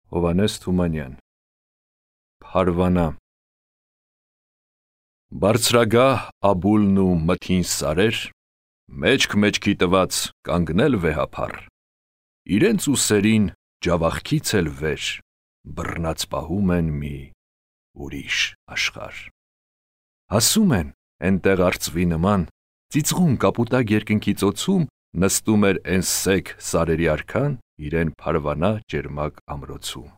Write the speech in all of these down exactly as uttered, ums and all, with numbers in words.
Հովհաննես Թումանյան Փարվանա Բարձրագահ Աբուլն ու մթին սարեր մեջք-մեջքի տված կանգնել վեհափառ իրենց ուսերին ջավախքից էլ վեր բռնած պահում են մի ուրիշ աշխարհ ասում են էնտեղ արծվի նման ծիծղուն կապուտակ երկնքի ծոցում նստում էր են սեկ սարերի արքան իրեն Փարվանա ճերմակ ամրոցում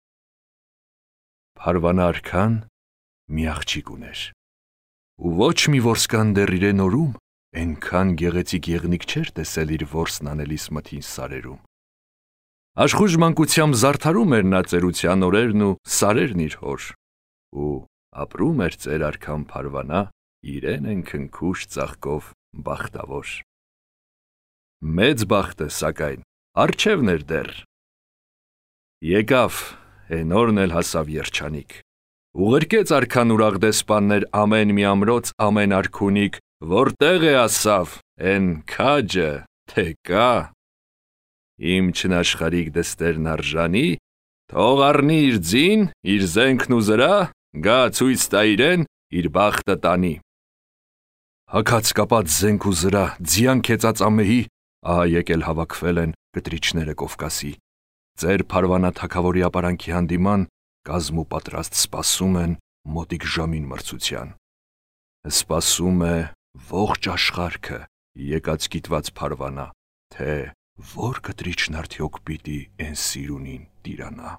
Փարվանա արքան մի աղջիկ ուներ ու ոչ մի որսկան դեռ իրեն օրում այնքան գեղեցիկ եղնիկ չէր տեսել իր որսն անելիս մթին սարերում աշխույժ մանկությամբ զարդարում էր նա ծերության օրերն ու սարերն իր հոր ու ապրում էր ծեր արքան Փարվանա իրեն են քնքուշ ծաղկով բախտավոր մեծ բախտը սակայն առջևն էր դեռ եկավ էն օրն էլ հասավ երջանիկ ուղարկեց արքան ուրախ դեսպաններ ամեն մի ամրոց ամեն արքունիք որտեղ է ասավ էն քաջը թե կա իմ չնաշխարհիկ դստերն արժանի թող առնի իր ձին իր զենքն ու զրա գա ցույց տա իրեն իր բախտը տանի հագած կապած զենք ու զրա ձյան քեցած ամեհի ահա եկել հավաքվել են կտրիչները Կովկասի ծեր Փարվանա թագավորի ապարանքի հանդիման կազմ ու պատրաստ սպասում են մոտիկ ժամին մրցության սպասում է ողջ աշխարհքը եկած գիտված Փարվանա թե որ կտրիչն արդյոք պիտի են սիրունին տիրանա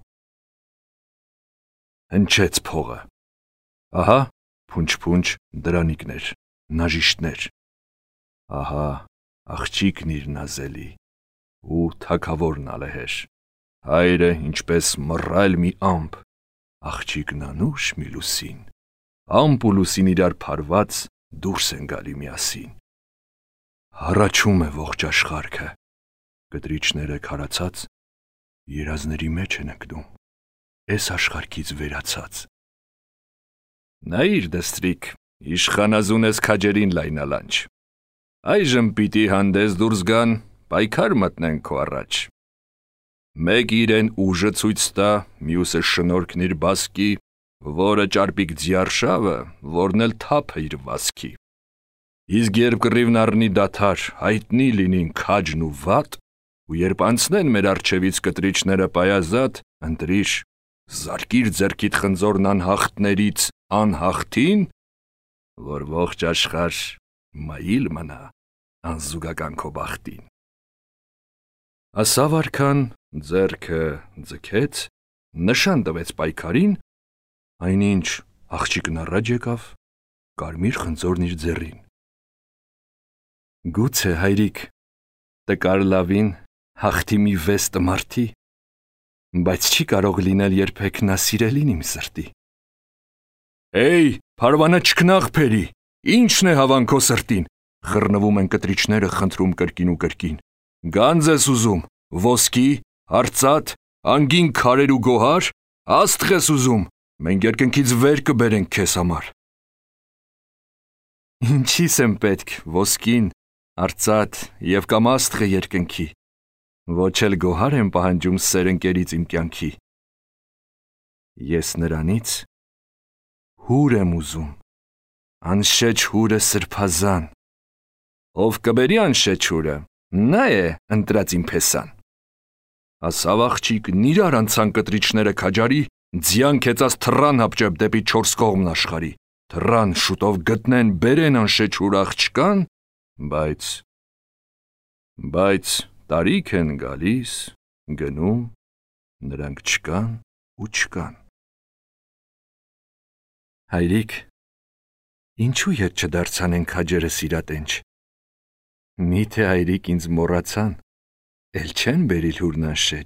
հնչեց փողը ահա փունջ-փունջ դրանիկներ նաժիշտներ ահա աղջիկն իր նազելի ու թագավորն ալեհեր հայրը ինչպես մռայլ մի ամպ աղջիկն անուշ մի լուսին ամպ ու լուսին իրար փարված դուրս են գալի միասին հառաչում է ողջ աշխարհքը կտրիչները քարացած երազների մեջ են ընկնում էս աշխարհքից վերացած նայիր դստրիկ իշխանազուն ես քաջերին լայնալանջ այժմ պիտի հանդես դուրս գան պայքար մտնեն քո առաջ մեկ իրեն ուժը ցույց տա մյուսը շնորհքն իր բասկի որը ճարպիկ ձիարշավը որն էլ թափը իր վասկի իսկ երբ կռիվն առնի դադար հայտնի լինին քաջն ու վատ ու երբ անցնեն մեր առջևից կտրիչները պայազատ ընտրիշ զարկիր ձեռքիդ խնձորն անհախտներից անհախտին որ ողջ աշխարհ մայիլ մնա անզուգական քո բախտին ասավ արքան ձեռքը ձգեց նշան տվեց պայքարին այնինչ աղջիկն առաջ եկավ կարմիր խնձորն իր ձեռին գուցե հայրիկ տկար լավին հաղթի մի վեստը մարդի բայց չի կարող լինել երբեք նա սիրելին իմ սրտի Էй Փարվանա չքնաղբերի ինչն է հավան քո սրտին խռնվում են կտրիչները խնդրում կրկին ու կրկին գանձ ես ուզում ոսկի արծաթ անգին քարեր ու գոհար աստղ ես ուզում մենք երկնքից վեր կբերենք քեզ համար ինչիս եմ պետք ոսկին արծաթ եւ կամ աստղը երկնքի ոչ էլ գոհար եմ պահանջում սեր ընկերից իմ կյանքի ես նրանից հուր եմ ուզում անշեչ հուրը սրբազան ով կբերի անշեչ հուրը նա է ընտրած իմ փեսան ասավ աղջիկն իրար անցան կտրիչները քաջարի ձյան քեցած թռան հապճեպ դեպի չորս կողմն աշխարհի թռան շուտով գտնեն բերեն անշեչ հուր աղջկան բայց բայց տարիք են գալիս գնում նրանք չկան ու չկան հայրիկ ինչու ետ չդարձան են քաջերը սիրատենչ միթե հայրիկ ինձ մոռացան էլ չեն բերիլ հուրն անշեչ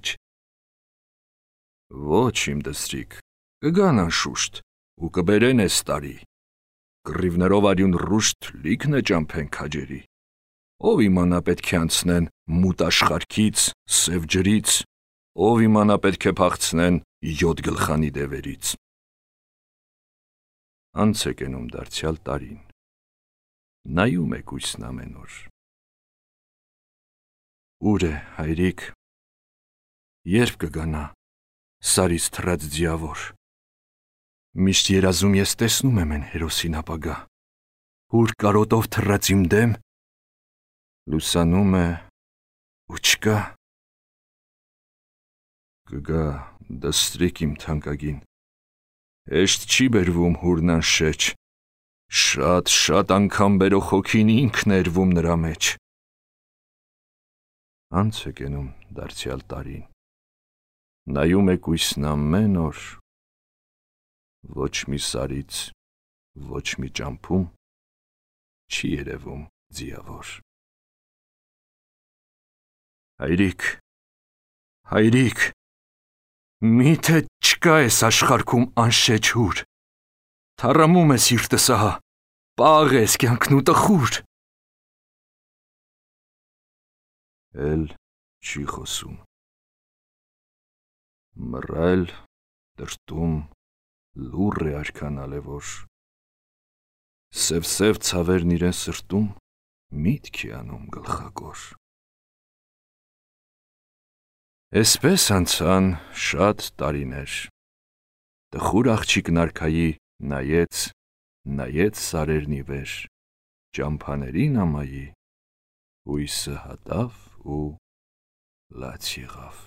ոչ իմ դստրիկ կգան անշուշտ ու կբերեն էս տարի կռիվներով արյուն ռուշտ լիքն է ճամփեն քաջերի ով իմանա պետք է անցնեն մութ աշխարհքից սև ջրից ով իմանա պետք է փախցնեն յոթ գլխանի դևերից անց է կենում դարձյալ տարին նայում է կույսն ամեն օր ուր է հայրիկ երբ կգանա սարից թռած ձիավոր։ Միշտ երազում ես տեսնում եմ են հերոսին ապագա, ուր կարոտով թռած իմ դեմ, լուսանում է ու չկա։ Կգա դստրիկ իմ թանկագին, հեշտ չի բերվում հուրնան շեջ, շատ շատ անգամ բերող հոգին ինքն է երվում նրա մեջ։ Անց է կենում դարձյալ տարին, նայում է կույսն ամեն օր, ոչ մի սարից, ոչ մի ճամփում չի երևում ձիավոր։ Հայրիկ, հայրիկ, միթե չկա ես աշխարհքում անշեջ հուր, թառամում ես սիրտս ահա, պաղ ես կյանքն ու տխուր։ Էլ չի խոսում, մռայլ տրտում լուռ է արքան ալևոր, սև-սև ցավերն իրեն սրտում միտք է անում գլխակոր։ Էսպես անցան շատ տարիներ, տխուր աղջիկն արքայի նայեց, նայեց սարերն ի վեր, ճամփաներին ամայի, հույսը հատավ ու լաց եղավ։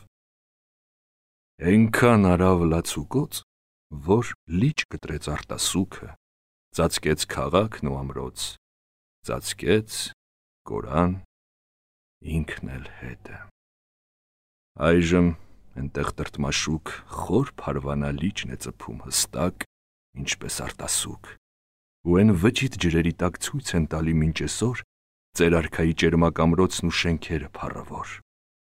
Էնքան արավ լացուկոծ, որ լիճ կտրեց արտասուքը, ծածկեց քաղաքն ու ամրոց, ծածկեց, կորան, ինքն էլ հետը։ Այժմ ընտեղ տրտմաշուկ խոր փարվանա լիճն է ծփում հստակ, ինչպես արտասուք, ու են վճիտ ջրերի տակ ցույց են տալի մինչ այսօր ծեր արքայի ճերմակ ամրոցն ու շենքերը փառավոր։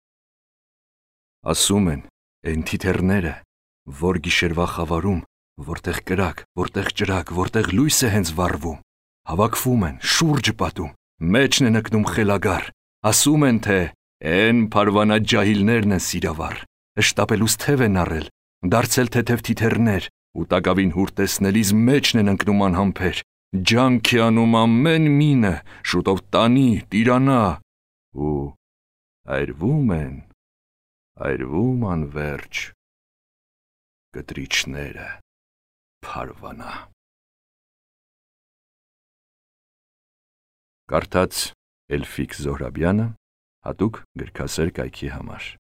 Ասում են, են թիթեռները, որ գիշերվա խավարում, որտեղ կրակ, որտեղ ճրակ, որտեղ լույս է հենց վառվում, հավաքվում են, շուրջը պատում, մեջն է նկնում խելագար, ասում են, թե են փարվանա ջահիլներն են սիրավառ, շտապելուց թև են առել, դարձել թեթև թիթեռներ, ու տակավին հուր տեսնելիս մեջն են ընկնում անհամբեր, ջանք է անում ամեն մինը, շուտով տանի, տիրանա, ու այրվում են, այրվում անվերջ կտրիչները փարվանա։ Կարդաց Էլֆիկ Զոհրաբյանը, հատուկ գրքասեր կայքի համար։